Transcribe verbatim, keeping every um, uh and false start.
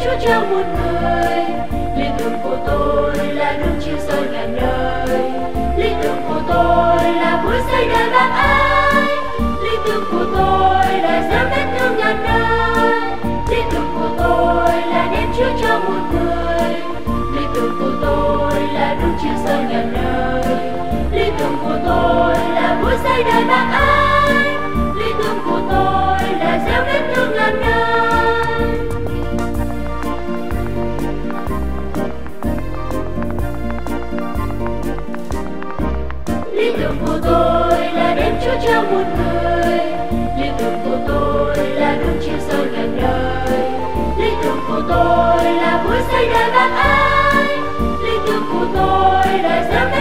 Chúa cho muôn người. Lý tưởng của tôi là đường chiều soi ngàn đời. Lý tưởng của tôi là vui xây đời bác ái. Lý tưởng của tôi là gieo vết thương ngàn đời. Lý tưởng của tôi là đem Chúa cho muôn người. Lý tưởng của tôi là đường chiều soi ngàn đời. Lý tưởng của tôi là vui xây đời bác ái. Lý tưởng của tôi là gieo vết thương ngàn đời. Lý tưởng của tôi là đem Chúa cho muôn người. Lý tưởng của tôi là đường chiều soi ngàn đời. Lý tưởng của tôi là vui xây đời bác ái. Lý tưởng của tôi là gieo